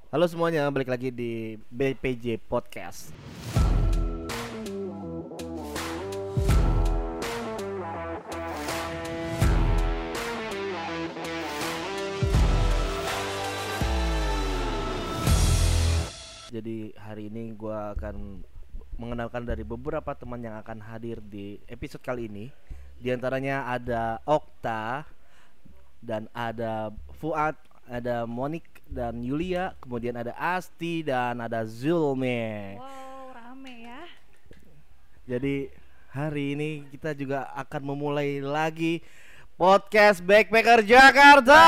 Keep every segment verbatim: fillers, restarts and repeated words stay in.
Halo semuanya, balik lagi di B P J Podcast. Jadi hari ini gue akan mengenalkan dari beberapa teman yang akan hadir di episode kali ini. Di antaranya ada Okta, dan ada Fuad, ada Monik dan Yulia, kemudian ada Asti dan ada Zulme. Wow, rame ya. Jadi hari ini kita juga akan memulai lagi podcast Backpacker Jakarta.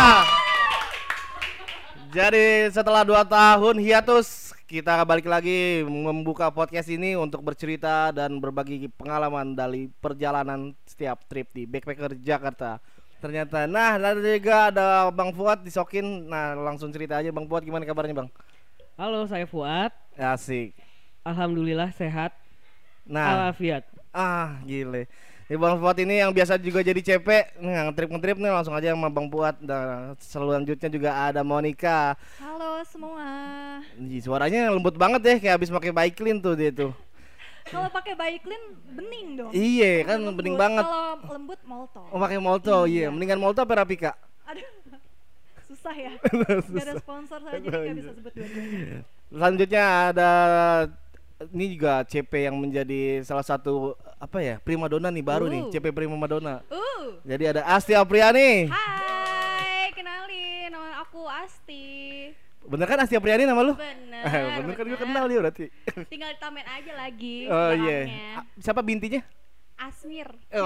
Jadi setelah dua tahun hiatus, kita balik lagi membuka podcast ini untuk bercerita dan berbagi pengalaman dari perjalanan setiap trip di Backpacker Jakarta. Ternyata, nah ada juga ada Bang Fuad disokin. Nah langsung cerita aja Bang Fuad, gimana kabarnya Bang? Halo, saya Fuad. Asik. Alhamdulillah sehat. Nah, Walafiat. ah gile. Ini Bang Fuad ini yang biasa juga jadi C P, nih ngetrip-ngetrip nih langsung aja sama Bang Fuad. Dan selanjutnya juga ada Monica. Halo semua. Ih, suaranya lembut banget ya, kayak habis pakai Baiklin tuh dia tuh. Kalau pakai Baiklin bening dong. Iya kan, Lembut. bening banget. Kalau lembut Molto. Oh pakai Molto, iya. Iya. Mendingan Molto apa Rapika? Aduh. Susah ya. Gak ada sponsor saja jadi gak bisa sebut dua-duanya. Selanjutnya ada ini juga C P yang menjadi salah satu apa ya, primadona nih baru nih, Uh. C P primadona. Uh. Jadi ada Asti Apriani. Hai, kenalin nama aku Asti. Bener kan Asti Apriani nama lu? Bener. Bener kan, gue kenal dia berarti. Tinggal ditamen aja lagi. Oh iya. belakangnya. A- Siapa bintinya? Asmir. Oh.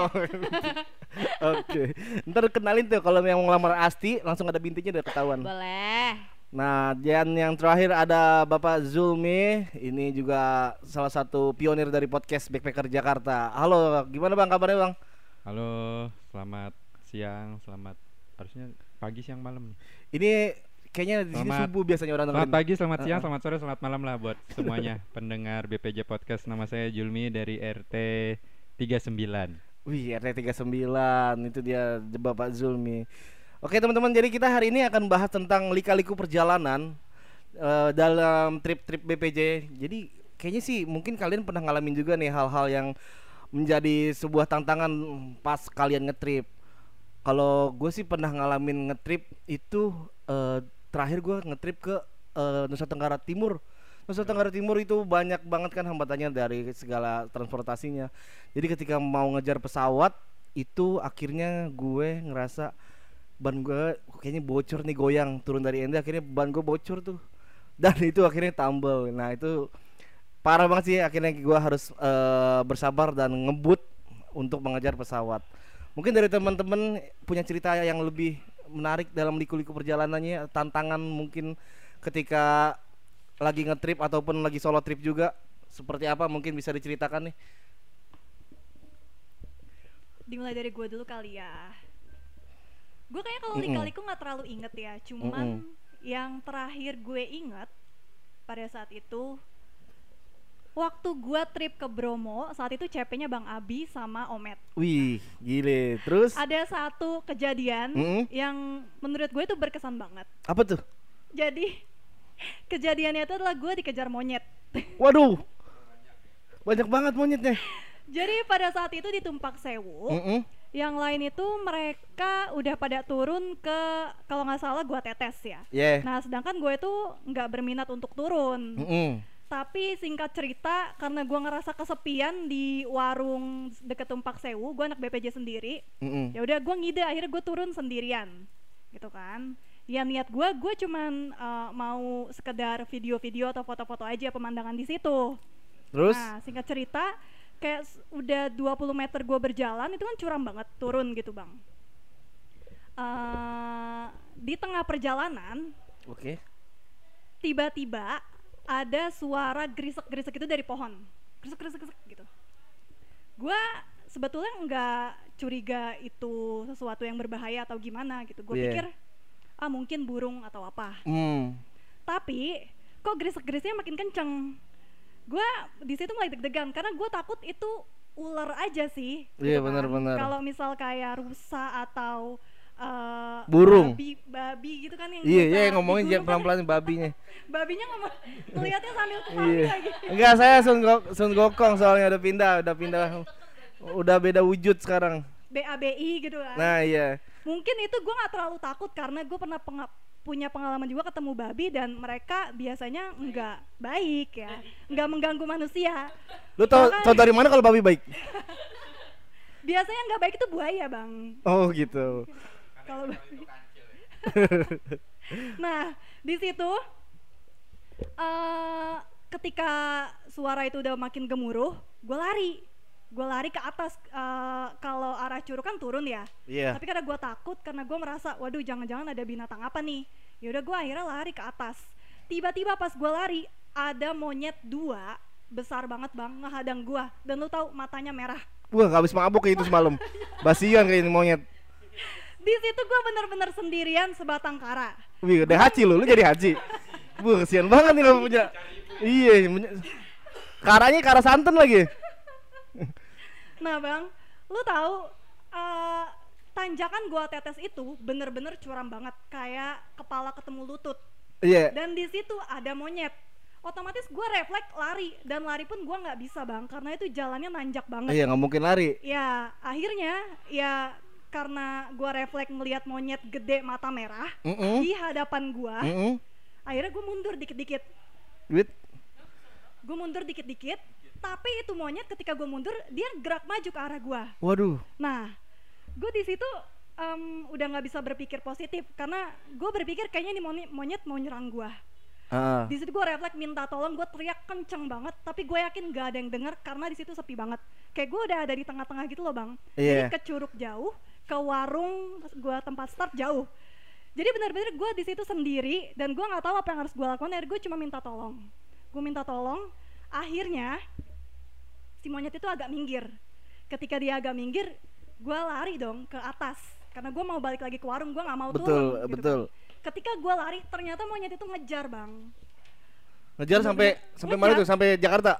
Oke. Ntar kenalin tuh kalau yang mau ngelamar Asti langsung ada bintinya udah ketahuan. Boleh. Nah, dan yang terakhir ada Bapak Zulmi. Ini juga salah satu pionir dari podcast Backpacker Jakarta. Halo, gimana Bang kabarnya Bang? Halo, selamat siang, selamat harusnya pagi, siang, malam. Ini kayaknya di sini Selamat- subuh biasanya orang Selamat dengerin. pagi, selamat siang, Uh-uh. selamat sore, selamat malam lah buat semuanya pendengar B P J Podcast. Nama saya Julmi dari R T tiga puluh sembilan. Wih, R T tiga puluh sembilan itu dia Bapak Zulmi. Oke teman-teman, jadi kita hari ini akan bahas tentang lika-liku perjalanan eh, dalam trip-trip B P J. Jadi kayaknya sih mungkin kalian pernah ngalamin juga nih hal-hal yang menjadi sebuah tantangan pas kalian ngetrip. Kalau gue sih pernah ngalamin ngetrip itu eh, terakhir gue ngetrip ke eh, Nusa Tenggara Timur. Nusa Tenggara Timur itu banyak banget kan hambatannya dari segala transportasinya. Jadi ketika mau ngejar pesawat itu akhirnya gue ngerasa ban gue kayaknya bocor nih, goyang turun dari ende, akhirnya ban gue bocor tuh. Dan itu akhirnya tumble. Nah itu parah banget sih, akhirnya gue harus eh, bersabar dan ngebut untuk mengejar pesawat. Mungkin dari teman-teman punya cerita yang lebih menarik dalam liku-liku perjalanannya, tantangan mungkin ketika lagi ngetrip ataupun lagi solo trip juga, seperti apa mungkin bisa diceritakan nih. Dimulai dari gue dulu kali ya. Gue kayaknya kalau Mm-mm. lika-liku nggak terlalu inget ya. Cuman Mm-mm. yang terakhir gue inget pada saat itu waktu gue trip ke Bromo, saat itu C P-nya Bang Abi sama Omet. Wih, gile. Terus Ada satu kejadian Mm-mm. yang menurut gue itu berkesan banget. apa tuh? Jadi kejadiannya itu adalah gue dikejar monyet. Waduh, banyak banget monyetnya. Jadi pada saat itu di Tumpak Sewu, Mm-mm. yang lain itu mereka udah pada turun ke, kalau nggak salah gua tetes ya. Yeah. Nah sedangkan gue tuh nggak berminat untuk turun. Mm-mm. Tapi singkat cerita, karena gua ngerasa kesepian di warung deket Tumpak Sewu, gua anak B P J sendiri. Mm-mm. Ya udah gua ngide, akhirnya gue turun sendirian, gitu kan. Ya niat gua, gue cuman uh, mau sekedar video-video atau foto-foto aja pemandangan di situ. Terus? Nah singkat cerita, kayak s- udah dua puluh meter gue berjalan itu kan curam banget turun gitu bang. Eh, di tengah perjalanan Oke. tiba-tiba ada suara gerisek-gerisek itu dari pohon, gerisek-gerisek gitu. Gue sebetulnya nggak curiga itu sesuatu yang berbahaya atau gimana gitu. Gue Iya. pikir ah mungkin burung atau apa. Hmm. Tapi kok gerisek-gerisiknya makin kenceng. Gue di situ mulai deg-degan karena gue takut itu ular aja sih. Iya, gitu kan. benar-benar. Kalau misal kayak rusa atau eh, Burung. babi, babi gitu kan yang Iya, biasa iya ngomongin di jangan gunung kan, pelan-pelan babinya. babinya ngomong ngeliatnya sambil ke babi Iya. lagi. Enggak, saya Sun, Go Sun Gokong soalnya udah pindah, udah pindah. Udah beda wujud sekarang. B A B I gitu kan. Nah, iya. Mungkin itu gue nggak terlalu takut karena gue pernah penga- punya pengalaman juga ketemu babi dan mereka biasanya nggak baik ya, nggak mengganggu manusia. Lu tau, Bahkan tau dari mana kalau babi baik? biasanya nggak baik itu buaya bang. Oh gitu. Kalau babi. Nah di situ eh ketika suara itu udah makin gemuruh, gue lari, gue lari ke atas. Eh, kalau arah curug kan turun ya. Iya. Tapi karena gue takut, karena gue merasa, waduh jangan-jangan ada binatang apa nih. Yaudah gue akhirnya lari ke atas. Tiba-tiba pas gue lari, ada monyet dua, besar banget bang, ngehadang gue. Dan lu tahu matanya merah. Wah, gak habis mabuk kayak itu semalam. Basian kayak ini monyet. Di situ gue bener-bener sendirian sebatang kara. Wih, udah haji lu, lu jadi haji. Wah, kesian banget nih kalau punya. Iya, punya- karanya kara santan lagi. Nah bang, lu tahu eh, tanjakan gua tetes itu bener-bener curam banget, kayak kepala ketemu lutut. Iya. Dan di situ ada monyet. Otomatis gua refleks lari, dan lari pun gua nggak bisa bang, karena itu jalannya nanjak banget. Iya, nggak mungkin lari. Ya akhirnya ya karena gua refleks melihat monyet gede mata merah Mm-mm. di hadapan gua, Mm-mm. akhirnya gua mundur dikit-dikit. Duit. Gue mundur dikit-dikit, tapi itu monyet ketika gue mundur dia gerak maju ke arah gue. Waduh. Nah, gue di situ em, udah nggak bisa berpikir positif karena gue berpikir kayaknya ini monyet, monyet mau nyerang gue. Ah. Di situ gue refleks minta tolong, gue teriak kenceng banget, tapi gue yakin gak ada yang dengar karena di situ sepi banget. Kayak gue udah ada di tengah-tengah gitu loh bang. Iya. Jadi ke curug jauh, ke warung gue tempat start jauh. Jadi benar-benar gue di situ sendiri dan gue nggak tahu apa yang harus gue lakukan. Akhirnya gue cuma minta tolong. Gue minta tolong. Akhirnya si monyet itu agak minggir. Ketika dia agak minggir, gue lari dong ke atas karena gue mau balik lagi ke warung, gue nggak mau Betul, turun. gitu betul. kan. Ketika gue lari, ternyata monyet itu ngejar bang. Ngejar sampai sampai mana Ngejar. tuh? Sampai Jakarta.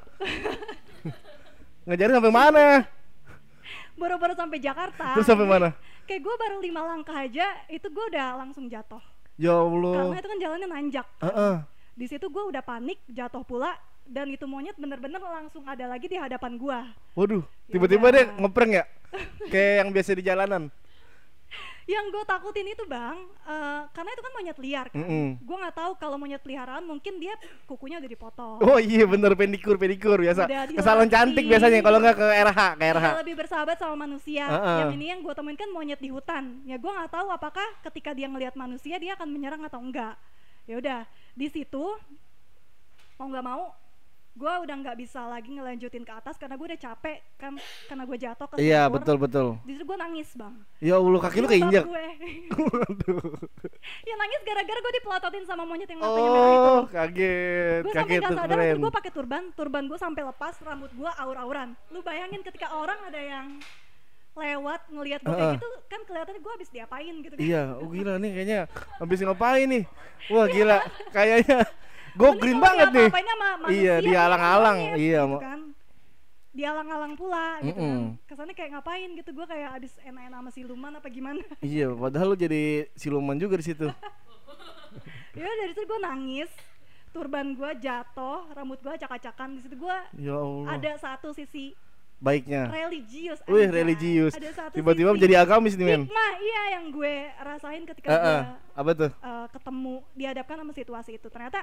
Ngejar sampai mana? Baru-baru sampai Jakarta. Terus sampai mana? Kayak gue baru lima langkah aja, itu gue udah langsung jatuh. Ya Allah. Karena itu kan jalannya nanjak. Heeh. Di situ gue udah panik, jatuh pula, dan itu monyet bener-bener langsung ada lagi di hadapan gue. Waduh, Ya tiba-tiba udah. dia ngeprank ya? Kayak yang biasa di jalanan. Yang gue takutin itu bang, eh, karena itu kan monyet liar kan. Mm-mm. Gue nggak tahu kalau monyet peliharaan mungkin dia kukunya udah dipotong. Oh iya bener, pedikur pedikur biasa. Udah Kesalahan dilatih. cantik biasanya kalau nggak ke R H, ke R H. Udah lebih bersahabat sama manusia. Heeh. Yang ini yang gue temuin kan monyet di hutan. Ya gue nggak tahu apakah ketika dia ngelihat manusia dia akan menyerang atau enggak. Ya udah di situ mau nggak mau gue udah nggak bisa lagi ngelanjutin ke atas karena gue udah capek kan, karena gue jatuh ke Iya sumur. betul betul. Di situ gue nangis bang. Ya Allah, kaki lu Jilbab keinjak. gue. Waduh. Ya nangis gara-gara gue dipelototin sama monyet yang matanya merah itu. Oh kaget, Gue sampai kaget gak tuh sadar keren. itu gue pakai turban, turban gue sampai lepas, rambut gue aur-auran. Lu bayangin ketika orang ada yang lewat ngelihat gue kayak Heeh. gitu kan kelihatannya gue habis diapain gitu kan. Iya, oh gila nih kayaknya habis ngapain nih? Wah gila, kayaknya go Mending green kalau banget nih. diapa-apainnya sama manusia, Iya, dia dialang-alang, monyet, iya, gitu Mo. kan. Dialang-alang pula gitu Mm-mm. kan. Kesannya kayak ngapain gitu, gue kayak habis enak-enak sama siluman apa gimana. Iya, padahal lu jadi siluman juga di situ. Ya dari situ gue nangis, turban gue jatuh, rambut gue acak-acakan. Di situ gue Ya Allah. ada satu sisi Baiknya. religius. Wih, anjay. religius. Ada satu Tiba-tiba sisi menjadi agamis nih, men. hikmah, iya yang gue rasain ketika Heeh. gue Apa tuh? uh, ketemu, dihadapkan sama situasi itu. Ternyata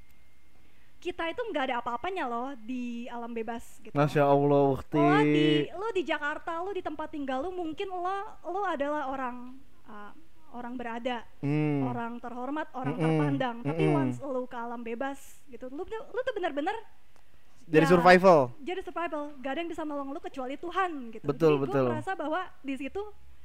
kita itu nggak ada apa-apanya loh di alam bebas gitu. Masya Allah, Ukti. Lo di lo di Jakarta, lo di tempat tinggal lo, mungkin lo lo adalah orang uh, orang berada, Hmm. orang terhormat, orang Mm-mm. terpandang. Tapi Mm-mm. once lo ke alam bebas gitu, lo tuh- lo tuh benar-benar Jadi ya, survival. jadi survival. Gak ada yang bisa nolong lo kecuali Tuhan gitu. Betul, Jadi betul. gue merasa bahwa di situ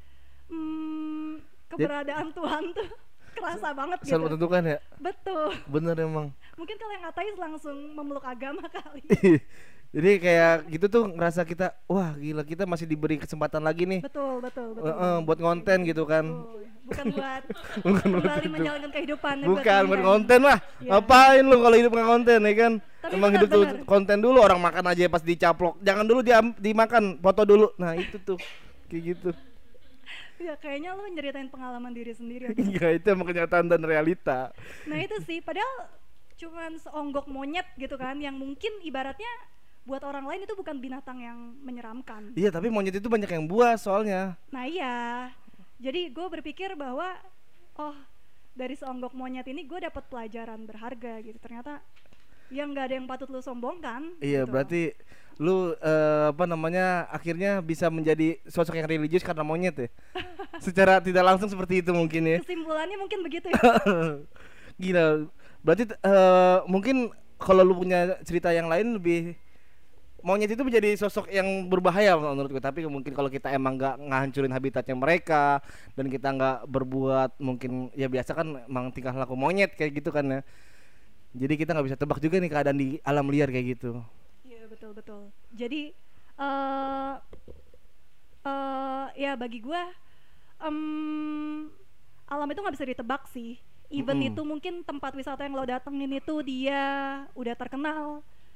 hmm, keberadaan Tuhan tuh kerasa banget Selalu gitu. menentukan ya. Betul. Bener emang. Mungkin kalau yang ateis langsung memeluk agama kali. Jadi kayak gitu tuh ngerasa kita, wah gila kita masih diberi kesempatan lagi nih. Betul, betul, betul. Heeh, buat ngonten gitu kan. Betul. Bukan buat Bukan buat kembali itu. menjalankan kehidupan. tapi Bukan buat konten. konten lah. Iya. Ngapain lu kalau hidup nggak konten ya kan? Tapi Emang benar, hidup tuh benar. konten dulu, orang makan aja pas dicaplok. Jangan dulu dia dimakan, foto dulu. Nah, itu tuh kayak gitu. Ya kayaknya lu nyeritain pengalaman diri sendiri aja. Iya, itu emang kenyataan dan realita. Nah itu sih, padahal cuman seonggok monyet gitu kan, yang mungkin ibaratnya buat orang lain itu bukan binatang yang menyeramkan. Iya, tapi monyet itu banyak yang buas soalnya. Nah iya, jadi gue berpikir bahwa oh dari seonggok monyet ini gue dapat pelajaran berharga gitu. Ternyata yang nggak ada yang patut lu sombongkan. Iya, gitu. berarti lu eh, apa namanya akhirnya bisa menjadi sosok yang religius karena monyet ya. Secara tidak langsung seperti itu mungkin ya. Kesimpulannya mungkin begitu ya. Gila. Berarti eh, mungkin kalau lu punya cerita yang lain lebih monyet itu menjadi sosok yang berbahaya menurutku. Tapi mungkin kalau kita emang nggak ngancurin habitatnya mereka dan kita nggak berbuat mungkin ya biasa kan emang tingkah laku monyet kayak gitu kan ya. Jadi kita nggak bisa tebak juga nih keadaan di alam liar kayak gitu. Iya betul betul. Jadi uh, uh, ya bagi gue um, alam itu nggak bisa ditebak sih. Even Mm-mm. itu mungkin tempat wisata yang lo datengin itu dia udah terkenal,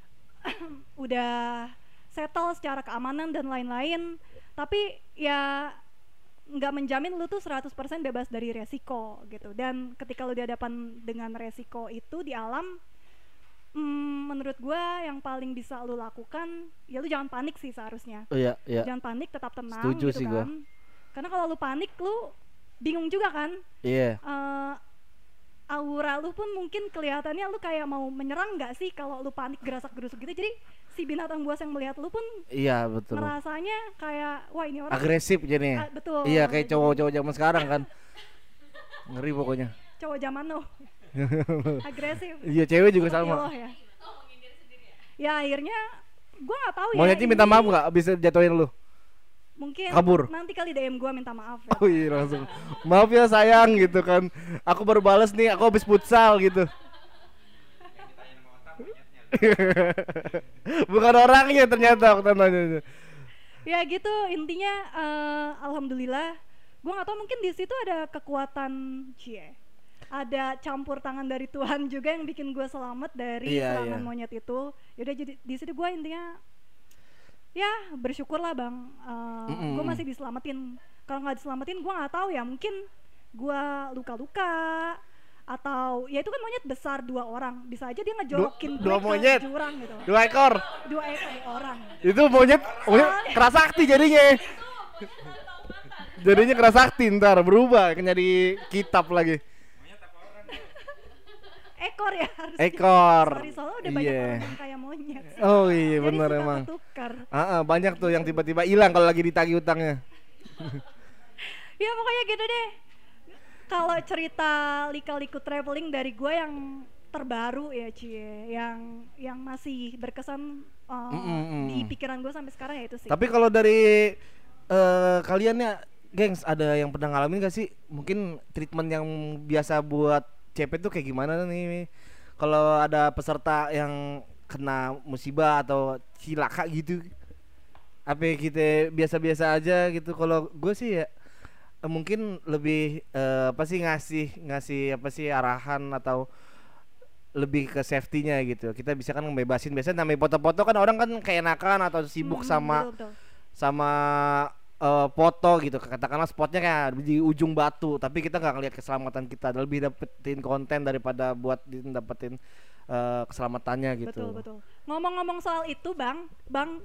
udah settle secara keamanan dan lain-lain. Tapi ya nggak menjamin lu tuh seratus persen bebas dari resiko gitu. Dan ketika lu dihadapan dengan resiko itu di alam, hmm, menurut gua yang paling bisa lu lakukan ya lu jangan panik sih seharusnya. Oh iya, iya. Jangan panik, tetap tenang. Setuju gitu sih kan. gua. Karena kalau lu panik lu bingung juga kan. Iya. Eh, aura lu pun mungkin kelihatannya lu kayak mau menyerang nggak sih kalau lu panik gerasak-gerusuk gitu. Jadi si binatang buas yang melihat lu pun Iya, betul. ngerasanya kayak wah ini orang Agresif jadinya. Ah, betul. Iya, kayak Jadi cowok-cowok zaman sekarang kan. Ngeri pokoknya. cowok zaman now. Agresif. Iya, cewek juga Seperti sama. lo ya. Ya akhirnya gua nggak tahu ya. Monyetnya minta ini maaf nggak bisa jatuhin lu? Mungkin kabur? nanti kali D M gua minta maaf ya. Oh iya langsung. Maaf ya sayang gitu kan. Aku baru balas nih, aku habis futsal gitu. Bukan orangnya ternyata waktu nanya. Ya gitu intinya eh, alhamdulillah gua nggak tahu mungkin di situ ada kekuatan cie. Ada campur tangan dari Tuhan juga yang bikin gue selamat dari Iya, serangan iya. monyet itu. Yaudah jadi di situ gue intinya ya bersyukurlah bang, uh, Mm-mm. gue masih diselamatin. Kalau nggak diselamatin gue nggak tahu ya, mungkin gue luka-luka atau ya itu kan monyet besar dua orang, bisa aja dia ngejorokin Du- gue dua ke monyet? jurang gitu. Dua ekor. Dua ekor orang. Itu monyet, monyet kerasakti jadinya. Jadinya kerasakti ntar berubah jadi kitab lagi. Ekor ya harus. Ekor. Sorry soalnya udah banyak Iya. orang yang kayak monyet. Oh iya Jadi bener suka emang. ketukar. Ah, ah, banyak tuh yang tiba-tiba hilang kalau lagi ditagih utangnya. Ya pokoknya gitu deh. Kalau cerita lika-liku traveling dari gue yang terbaru ya Cie, yang yang masih berkesan uh, Mm, mm, mm. di pikiran gue sampai sekarang ya itu sih. Tapi kalau dari eh, kalian ya, gengs, ada yang pernah ngalamin gak sih? Mungkin treatment yang biasa buat C P tuh kayak gimana nih? Kalau ada peserta yang kena musibah atau cilaka gitu, apa kita biasa-biasa aja gitu? Kalau gue sih ya eh, mungkin lebih eh, apa sih ngasih ngasih apa sih arahan atau lebih ke safety-nya gitu. Kita bisa kan ngebebasin. Biasanya namanya foto-foto kan orang kan keenakan atau sibuk Hmm, sama betul, betul. sama eh, foto gitu, katakanlah spotnya kayak di ujung batu, tapi kita nggak ngeliat keselamatan kita, lebih dapetin konten daripada buat di- dapetin eh, keselamatannya gitu. Betul betul. Ngomong-ngomong soal itu bang, bang.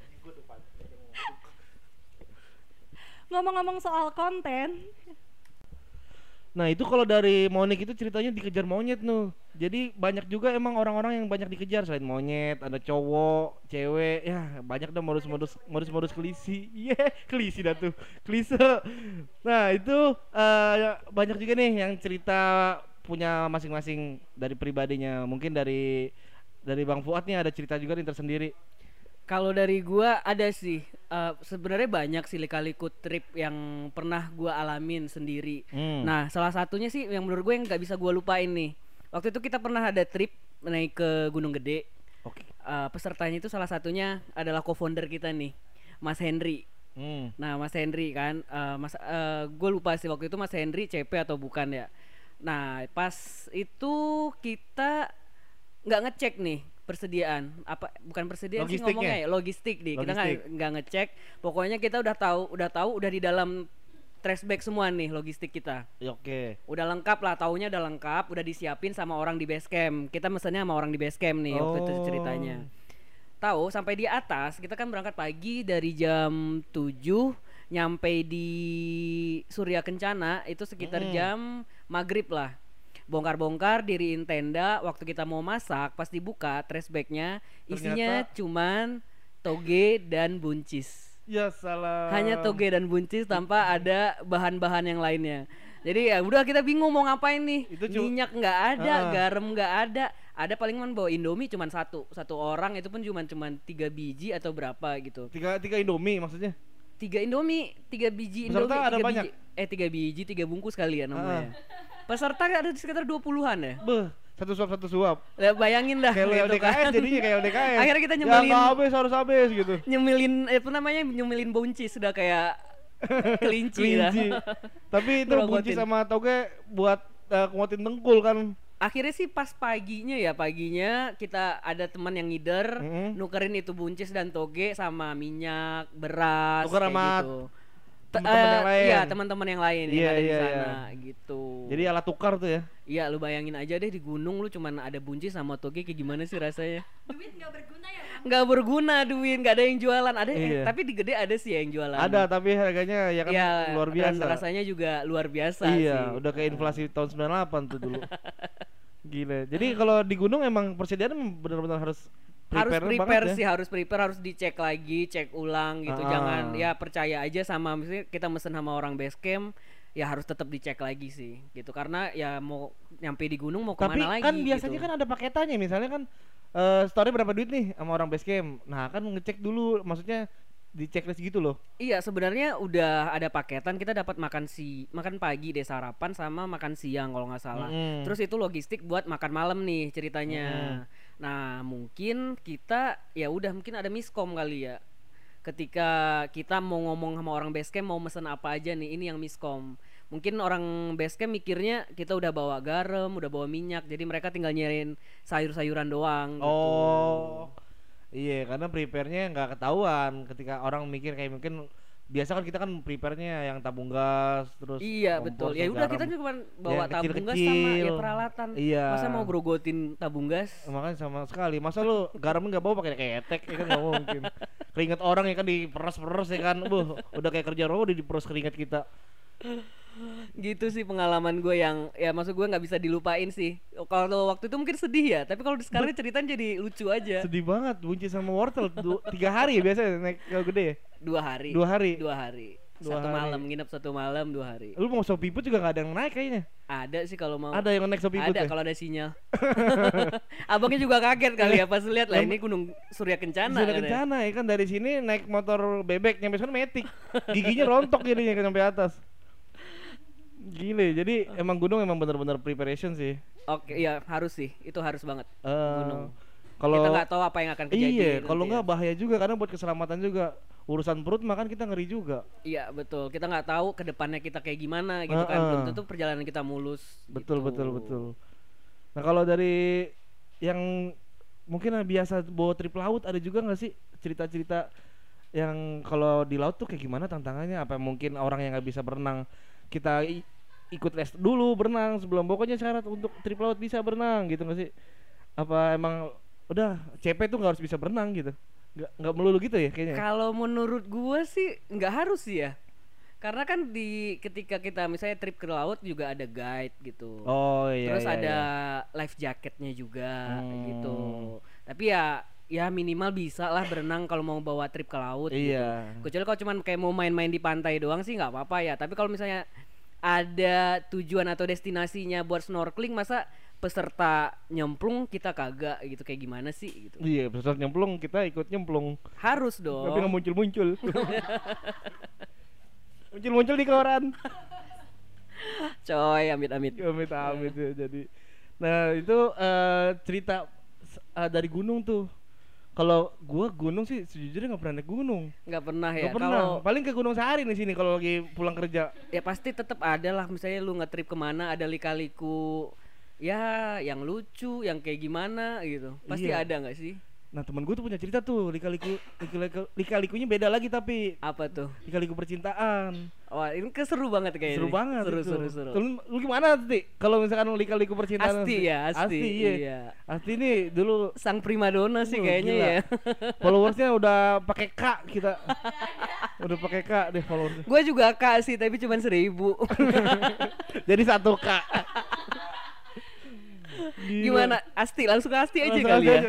Ngomong-ngomong soal konten, Nah itu kalau dari Monik itu ceritanya dikejar monyet nuh. Jadi banyak juga emang orang-orang yang banyak dikejar selain monyet, ada cowok, cewek, ya banyak dah modus-modus modus-modus kelisi. Iya, kelisi dah tuh. Klise. Nah, itu eh, banyak juga nih yang cerita punya masing-masing dari pribadinya. Mungkin dari dari Bang Fuad nih ada cerita juga nih tersendiri. Kalau dari gua ada sih, eh, sebenarnya banyak sih lika-liku trip yang pernah gua alamin sendiri. Hmm. Nah, salah satunya sih yang menurut gue yang nggak bisa gua lupain nih. Waktu itu kita pernah ada trip naik ke Gunung Gede. Oke. Eh, pesertanya itu salah satunya adalah co-founder kita nih, Mas Henry. Hmm. Nah, Mas Henry kan, eh, Mas, eh, gue lupa sih waktu itu Mas Henry C P atau bukan ya. Nah, pas itu kita nggak ngecek nih persediaan, apa bukan persediaan sih Logistiknya? ngomongnya ya, logistik nih. Kita nggak Logistik. nggak ngecek. Pokoknya kita udah tahu, udah tahu, udah di dalam trace back semua nih logistik kita. Ya, oke. Udah lengkap lah, taunya udah lengkap, udah disiapin sama orang di base camp. Kita mesennya sama orang di base camp nih waktu itu Oh. ceritanya. Tahu sampai di atas, kita kan berangkat pagi dari jam tujuh, nyampe di Surya Kencana itu sekitar Mm. jam maghrib lah. Bongkar-bongkar, diriin tenda. Waktu kita mau masak, pas dibuka trash bagnya isinya Ternyata- cuman toge dan buncis. Ya salah. Hanya toge dan buncis tanpa ada bahan-bahan yang lainnya. Jadi ya udah kita bingung mau ngapain nih. Itu cu- Minyak nggak ada, Ah. garam nggak ada. Ada paling cuman bawa Indomie cuman satu, satu orang itu pun cuman cuman tiga biji atau berapa gitu. Tiga tiga Indomie maksudnya. Tiga Indomie, tiga biji Peserta Indomie, ada tiga banyak? biji, eh tiga biji, tiga bungkus kali ya namanya. Peserta ada sekitar dua puluhan ya. Beh, satu suap satu suap. Lah, bayangin dah Kayak gitu L D K S kan. jadinya kayak L D K S. Akhirnya kita Ya nyebelin nggak habis harus habis gitu. nyemilin eh, apa namanya nyemilin buncis sudah kayak kelinci, lah. Kelinci. Tapi itu Ngerogotin. buncis sama toge buat uh, kuatin dengkul kan. Akhirnya sih pas paginya ya paginya kita ada teman yang ngider Mm-mm. nukerin itu buncis dan toge sama minyak, beras Tuker kayak sama gitu. Te- teman-teman eh, yang lain. Iya, teman-teman yang lain yang Iya, ada iya, di iya. sana gitu. Jadi alat tukar tuh ya. Iya, lu bayangin aja deh di gunung lu cuman ada buncis sama toge kayak gimana sih rasanya? Duit nggak berguna ya Bang? Nggak berguna duit, nggak ada yang jualan. Ada eh, Iya. tapi di gede ada sih yang jualan. Ada tapi harganya ya kan Iya, luar biasa. dan rasanya juga luar biasa Iya, sih. udah kayak inflasi tahun sembilan puluh delapan tuh dulu. Gila. Jadi kalau di gunung emang persediaan benar-benar harus Harus prepare, prepare banget sih, ya. harus prepare, harus dicek lagi, cek ulang gitu. Ah. Jangan ya percaya aja sama misalnya kita mesen sama orang base camp, ya harus tetap dicek lagi sih gitu. Karena ya mau nyampe di gunung mau Tapi kemana lagi kan biasanya gitu. kan ada paketannya, misalnya kan eh story berapa duit nih sama orang base camp. Nah, kan ngecek dulu, maksudnya di checklist gitu loh. Iya, sebenarnya udah ada paketan, kita dapat makan si makan pagi deh, sarapan sama makan siang kalau nggak salah. Mm. Terus itu logistik buat makan malam nih ceritanya. Nah, mungkin kita ya udah mungkin ada miskom kali ya. Ketika kita mau ngomong sama orang base camp mau mesen apa aja nih, ini yang miskom. Mungkin orang base camp mikirnya kita udah bawa garam, udah bawa minyak, jadi mereka tinggal nyariin sayur-sayuran doang gitu. Oh. Iya, karena prepare-nya nggak ketahuan ketika orang mikir kayak mungkin biasa kan kita kan prepare-nya yang tabung gas terus Iya kompor, betul. Ya udah kita garam. cuma bawa Yang tabung gas sama kecil-kecil. ya peralatan. Iya. Masa mau grogotin tabung gas? Makanya sama sekali. Masa lu garam nggak bawa pakai ketek ya kan nggak mungkin. Keringat orang ya kan diperes-peres ya kan. Buh, udah kayak kerja roh udah diperes keringat kita. Gitu sih pengalaman gue yang ya maksud gue nggak bisa dilupain sih. Kalau waktu itu mungkin sedih ya, tapi kalau sekarang ceritaan jadi lucu aja. Sedih banget buncis sama wortel du- tiga hari ya biasanya naik kalau gede ya. Dua hari. Dua hari. Dua hari. Dua satu hari. malam nginep satu malam dua hari. Lu mau sopiput juga gak ada yang naik kayaknya. Ada sih kalau mau. Ada yang naik sopiput Ada ya? kalau ada sinyal. Abangnya juga kaget kali ya pas lihat lah ini Gunung Surya Kencana. Sudah katanya. kencana ya kan dari sini naik motor bebek nyampe sana metik. Giginya rontok jadinya kan sampai atas. Gile, jadi emang gunung emang benar-benar preparation sih. Oke, iya harus sih. Itu harus banget. Eh, Gunung. Kalau Kita nggak tahu apa yang akan kejadian. iya, nanti kalau ya. nggak bahaya juga karena buat keselamatan juga. Urusan perut makan kita ngeri juga. Iya betul. Kita nggak tahu kedepannya kita kayak gimana gitu kan. Heeh. Belum tentu perjalanan kita mulus. Betul gitu. betul betul. Nah kalau dari yang mungkin biasa bawa trip laut ada juga nggak sih cerita-cerita yang kalau di laut tuh kayak gimana tantangannya? Apa mungkin orang yang nggak bisa berenang kita i- ikut les dulu berenang sebelum pokoknya syarat untuk trip laut bisa berenang gitu nggak sih? Apa emang udah C P tuh nggak harus bisa berenang gitu? Nggak nggak melulu gitu ya kayaknya. Kalau menurut gua sih nggak harus sih ya. Karena kan di ketika kita misalnya trip ke laut juga ada guide gitu. Oh iya. Terus iya, ada iya. life jacketnya juga Hmm. gitu. Tapi ya ya minimal bisa lah berenang kalau mau bawa trip ke laut Iya. gitu. Kecuali kalau cuman kayak mau main-main di pantai doang sih nggak apa-apa ya. Tapi kalau misalnya ada tujuan atau destinasinya buat snorkeling masa peserta nyemplung kita kagak gitu kayak gimana sih gitu. Iya, besar nyemplung kita ikut nyemplung. Harus Tapi nggak dong. muncul-muncul. Muncul-muncul di koran. Coy, amit-amit. Amit-amit ya jadi. Nah, itu eh, cerita s- eh, dari gunung tuh. Kalau gua gunung sih sejujurnya nggak pernah naik gunung. Nggak pernah ya. Nggak pernah. Kalau Paling ke Gunung Sahari nih sini kalau lagi pulang kerja. ya pasti tetap ada lah misalnya lu nge-trip kemana ada lika-liku ya yang lucu yang kayak gimana gitu pasti Iya. ada nggak sih. Nah temen gue tuh punya cerita tuh lika-liku lika-liku lika-likunya beda lagi tapi Apa tuh? lika-liku percintaan. Wah, ini keseru banget kayaknya. Seru banget Seru, itu. seru, seru. Lu, lu gimana Ati? Kalau misalkan lika-liku percintaan? Asti ya, Asti. iya. Iya. Asti nih dulu Sang primadona sih uh, kayaknya gila. ya. Followersnya udah pakai K kita. Udah pakai K deh followersnya. Gue juga kak sih, tapi cuma seribu. Jadi satu K. Gila. Gimana? Asti, langsung ke Asti aja Langsung kali aja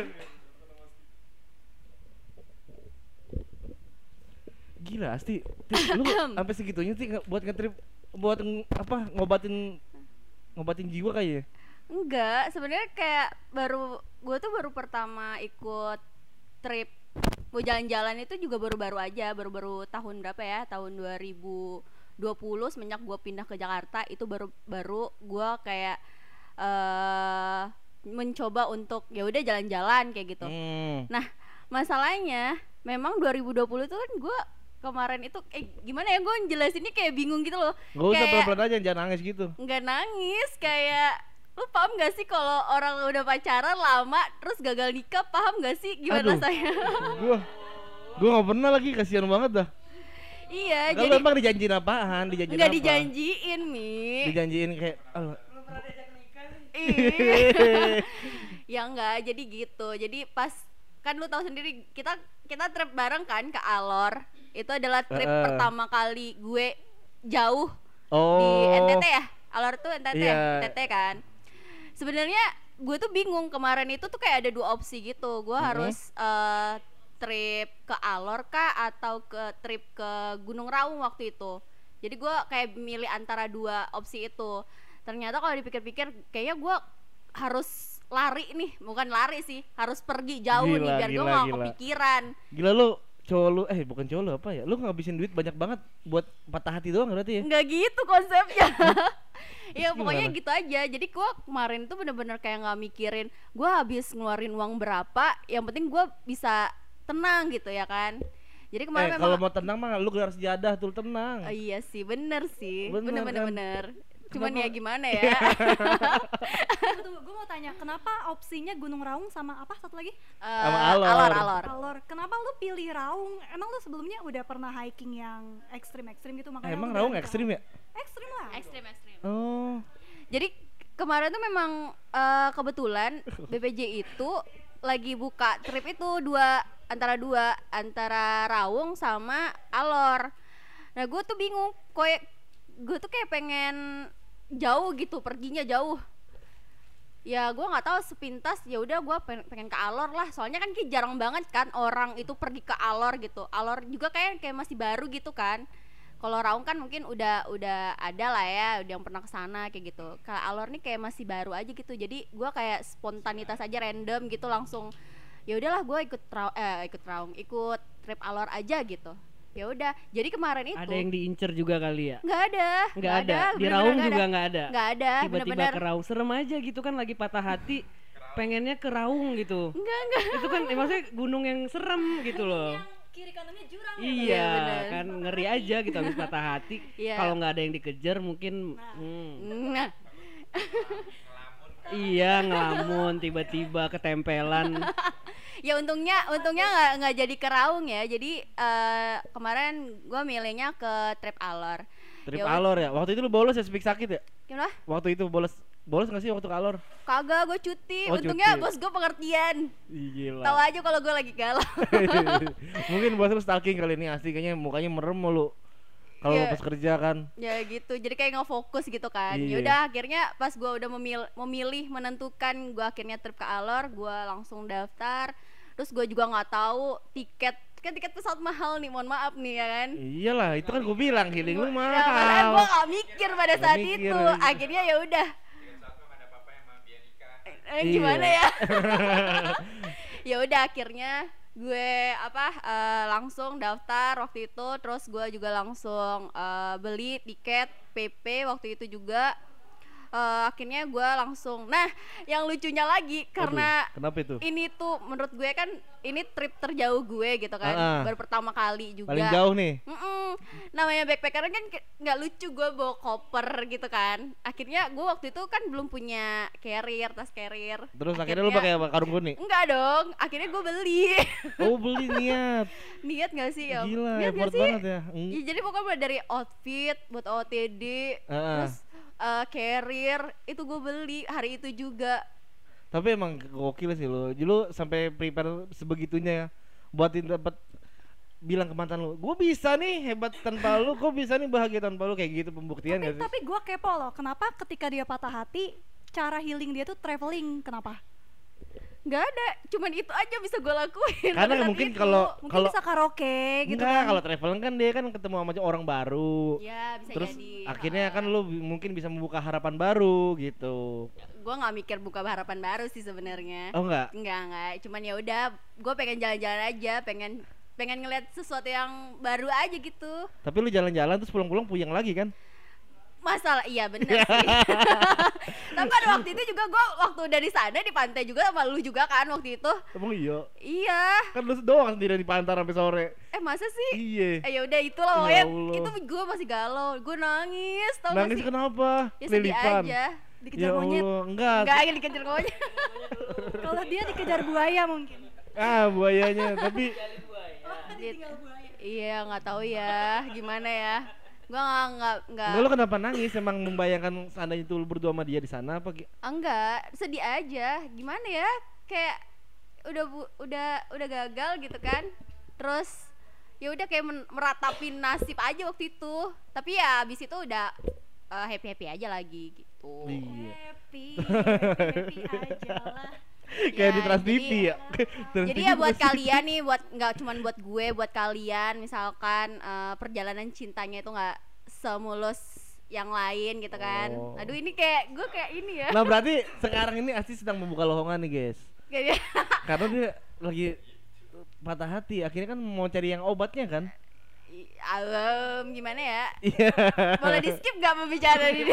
ya. aja. Gila Asti, Ti, lu sampai segitunya sih nge- buat ngetrip buat ng- apa ngobatin ngobatin jiwa kayaknya. Enggak, sebenarnya kayak baru gue tuh baru pertama ikut trip mau jalan-jalan itu juga baru-baru aja, baru-baru tahun berapa ya? Tahun dua ribu dua puluh semenjak gue pindah ke Jakarta itu baru baru gue kayak eh mencoba untuk ya udah jalan-jalan kayak gitu. Hmm. Nah, masalahnya memang dua ribu dua puluh itu kan gue kemarin itu eh gimana ya gue jelasinnya kayak bingung gitu loh. Gak usah Kayak pelan-pelan aja jangan nangis gitu. nggak nangis kayak lu paham gak sih kalau orang udah pacaran lama terus gagal nikah, paham gak sih gimana Aduh. rasanya? Gua gua gak pernah lagi, kasihan banget dah. Iya, Kalau jadi emang dijanjiin apaan? Dijanjiin nggak apa? dijanjiin Mi. Dijanjiin kayak alah. Ih. Ya enggak, jadi gitu. Jadi pas kan lu tahu sendiri kita kita trip bareng kan ke Alor. Itu adalah trip Heeh. pertama kali gue jauh Oh. di N T T ya. Alor tuh N T T, Iya. N T T kan. Sebenarnya gue tuh bingung kemarin itu tuh kayak ada dua opsi gitu. Gue Mhm. harus eh, trip ke Alor kah atau ke trip ke Gunung Raung waktu itu. Jadi gue kayak milih antara dua opsi itu. Ternyata kalau dipikir-pikir kayaknya gue harus lari nih, bukan lari sih, harus pergi jauh nih Gila, biar gue gila, gak gila. kepikiran. Gila lu cowok lu eh bukan cowok lu apa ya? Lu ngabisin duit banyak banget buat patah hati doang berarti ya? Nggak gitu konsepnya. Ya Terus pokoknya gimana? gitu aja. Jadi gue kemarin tuh bener-bener kayak nggak mikirin gue habis ngeluarin uang berapa. Yang penting gue bisa tenang gitu ya kan. Jadi kemarin Eh memang kalau mau tenang mah lu harus jadah tuh tenang. oh, iya sih bener sih. Bener Bener-bener kan? bener. Cuman Kenapa? ya gimana ya. Tunggu, gue mau tanya, kenapa opsinya Gunung Raung sama apa satu lagi? Eh, Sama Alor. Alor Alor. Alor. Kenapa lu pilih Raung? Emang lu sebelumnya udah pernah hiking yang ekstrim-ekstrim gitu Eh, makanya emang lu Raung berani ke ekstrim ya? Raung? Ekstrim lah. Ekstrim ekstrim. Oh. Jadi kemarin tuh memang eh, kebetulan B P J itu lagi buka trip itu dua antara dua antara Raung sama Alor. Nah gue tuh bingung, kayak gue tuh kayak pengen jauh gitu, perginya jauh. Ya gue nggak tahu sepintas ya udah gue pengen, pengen ke Alor lah. Soalnya kan kayak jarang banget kan orang itu pergi ke Alor gitu. Alor juga kayak kayak masih baru gitu kan. Kalau Raung kan mungkin udah udah ada lah ya, udah yang pernah kesana kayak gitu. Kalau Alor nih kayak masih baru aja gitu. Jadi gue kayak spontanitas aja random gitu langsung. Ya udahlah gue ikut Raung, eh ikut Raung, ikut trip Alor aja gitu. Ya udah. Jadi kemarin itu Ada yang diincer juga kali ya? nggak ada, Nggak ada. Di bener-bener Raung nggak juga ada. nggak ada. Nggak ada, Tiba-tiba bener-bener. ke Raung, serem aja gitu kan, lagi patah hati, pengennya ke Raung gitu. Enggak enggak. Itu kan eh, maksudnya gunung yang serem gitu loh. Kiri kanannya jurang ya? Iya, Iya, bener. kan ngeri aja gitu habis patah hati. Iya. Kalau nggak ada yang dikejar mungkin hmm. Nah, Iya, ngelamun tiba-tiba ketempelan. ya untungnya untungnya nggak nggak jadi ke Raung ya. Jadi eh, kemarin gue milihnya ke trip Alor. Trip Ya udah. Alor ya. Waktu itu lu bolos ya speak sakit ya? Gimana? Waktu itu bolos bolos nggak sih waktu ke Alor? Kagak, gue cuti. Oh, Untungnya cuti. bos gue pengertian. Ih, Gila. Tahu aja kalau gue lagi galau. Mungkin bos lu stalking kali ini, asli kayaknya mukanya merem mulu. Kalau Iya. pas kerja kan. Ya gitu. Jadi kayak nggak fokus gitu kan. Iya. Ya udah akhirnya pas gue udah memil- memilih menentukan gue akhirnya trip ke Alor, gue langsung daftar. Terus gue juga nggak tahu tiket kan tiket pesawat mahal nih, mohon maaf nih ya kan. Iyalah, itu kan gue bilang healing lu Ya, makanya mahal. gue gak mikir pada Nggak saat mikir, itu. iya. Akhirnya ya udah. Eh, Iya. gimana ya? Ya udah akhirnya gue apa eh, langsung daftar waktu itu. Terus gue juga langsung eh, beli tiket P P waktu itu juga. eh, akhirnya gue langsung. Nah, yang lucunya lagi karena Aduh, kenapa itu? ini tuh menurut gue kan ini trip terjauh gue gitu kan, Ah, ah. baru pertama kali juga. Paling jauh nih. Mm-mm. Namanya backpacker kan ke- nggak lucu gue bawa koper gitu kan. Akhirnya gue waktu itu kan belum punya carrier, tas carrier. Terus akhirnya lu pakai apa? Karung kuning. Enggak dong, akhirnya gue beli. Oh, beli niat. Niat gak sih ya? Gila, Niat gak effort sih? banget ya. Mm. Ya, jadi pokoknya mulai dari outfit buat O T D, Ah, ah. terus eh, carrier itu gue beli hari itu juga. Tapi emang gokil sih lu. Jadi lu sampai prepare sebegitunya ya. Buatin dapat bilang ke mantan lu, gue bisa nih hebat tanpa lu, gue bisa nih bahagia tanpa lu, kayak gitu pembuktian Tapi gak sih? tapi gue kepo loh, kenapa ketika dia patah hati cara healing dia tuh traveling? Kenapa? Nggak ada, cuman itu aja bisa gue lakuin. Karena pada saat mungkin itu. kalau Mungkin kalau bisa karaoke gitu enggak, kan. kalau traveling kan dia kan ketemu sama orang baru. Ya bisa Terus jadi. akhirnya Ah. kan lu bi- mungkin bisa membuka harapan baru gitu. Gue nggak mikir buka harapan baru sih sebenarnya. Oh enggak? Enggak enggak, cuman ya udah, gue pengen jalan-jalan aja, pengen pengen ngeliat sesuatu yang baru aja gitu. Tapi lu jalan-jalan terus pulang-pulang puyeng lagi kan? Masalah iya bener sih. Tapi pada waktu itu juga gue waktu udah di sana di pantai juga sama lu juga kan waktu itu. Emang iya? Iya. Kan lu doang sendiri di pantai sampai sore. Eh masa sih? Iya. Eh ya udah itulah Ya pokoknya Allah. itu gue masih galau, gue nangis tau gak Nangis sih? kenapa? Ya sedih Lilipan. aja. Dikejar Ya monyet. Allah, enggak. Enggak yang dikejar monyet. Kalau dia dikejar buaya mungkin. Ah, buayanya, tapi Ditinggal buaya. Iya nggak tahu ya gimana ya. Gue nggak nggak nggak enggak, lu kenapa nangis? Emang membayangkan seandainya itu lu berdua sama dia di sana apa? gi- enggak sedih aja. Gimana ya? Kayak udah bu- udah udah gagal gitu kan. Terus ya udah kayak men- meratapi nasib aja waktu itu. Tapi ya abis itu udah happy happy aja lagi gitu. Iya. Happy, happy, happy aja lah. Kayak di Trans T V jadi- ya. Trans Jadi T V ya buat pasti. kalian nih, buat nggak cuman buat gue, buat kalian misalkan eh, perjalanan cintanya itu nggak semulus yang lain gitu kan. Oh. Aduh ini kayak gue kayak ini ya. Nah, berarti sekarang ini Asti sedang membuka lowongan nih, guys. Kayak Karena dia lagi patah hati, akhirnya kan mau cari yang obatnya kan? I- Alam gimana ya? Iya. Boleh di skip nggak pembicaraan ini?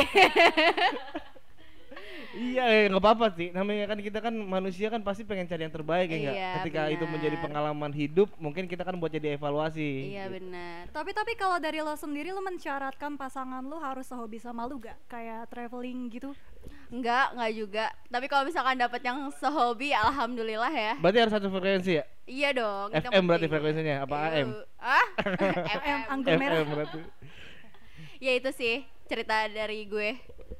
Iya, eh, nggak apa-apa sih. Namanya kan kita kan manusia kan pasti pengen cari yang terbaik ya nggak? Iya, Ketika itu menjadi benar. pengalaman hidup, mungkin kita kan buat jadi evaluasi. Iya benar. Tapi tapi kalau dari lo sendiri lo mensyaratkan pasangan lo harus sehobi sama lo gak? Kayak traveling gitu? Enggak, enggak juga. Tapi kalau misalkan dapat yang sehobi, alhamdulillah ya. Berarti harus satu frekuensi ya? Iya dong. itu F yang M berarti penting. frekuensinya apa A M? Iya. Ah? M, F M. anggur merah. F M berarti. Ya itu sih cerita dari gue.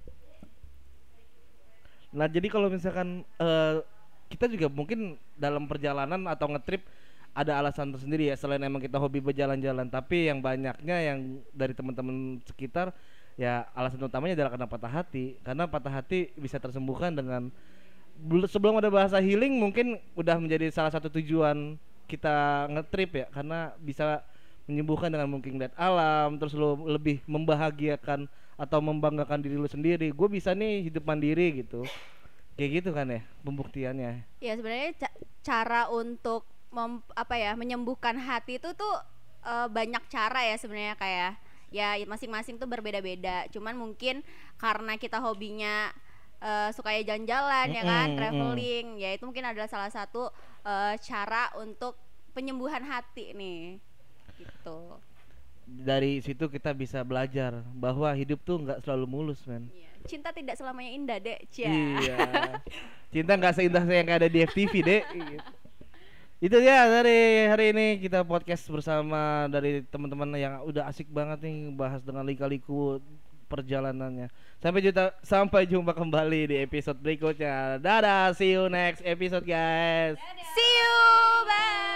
Nah, jadi kalau misalkan eh, kita juga mungkin dalam perjalanan atau ngetrip ada alasan tersendiri ya, selain emang kita hobi berjalan-jalan, tapi yang banyaknya yang dari teman-teman sekitar ya alasan utamanya adalah karena patah hati. Karena patah hati bisa tersembuhkan dengan bel- sebelum ada bahasa healing mungkin udah menjadi salah satu tujuan kita ngetrip ya, karena bisa menyembuhkan dengan mungkin lihat alam, terus lo lebih membahagiakan atau membanggakan diri lu sendiri. Gue bisa nih hidup mandiri gitu, kayak gitu kan ya pembuktiannya. Ya sebenarnya ca- cara untuk mem- apa ya menyembuhkan hati itu tuh eh, banyak cara ya sebenarnya, kayak ya masing-masing tuh berbeda-beda. Cuman mungkin karena kita hobinya eh, suka ya jalan-jalan ya kan, Mm-mm, traveling, ya itu mungkin adalah salah satu eh, cara untuk penyembuhan hati nih. Gitu. Dari situ kita bisa belajar bahwa hidup tuh nggak selalu mulus, men. Iya. Cinta tidak selamanya indah, Dek. Cia. Iya. Cinta nggak seindah yang ada di F T V, Dek. Gitu. Itu ya dari hari ini kita podcast bersama dari teman-teman yang udah asik banget nih bahas dengan lika-liku perjalanannya. Sampai juta, sampai jumpa kembali di episode berikutnya. Dadah, see you next episode, guys. See you. Bye.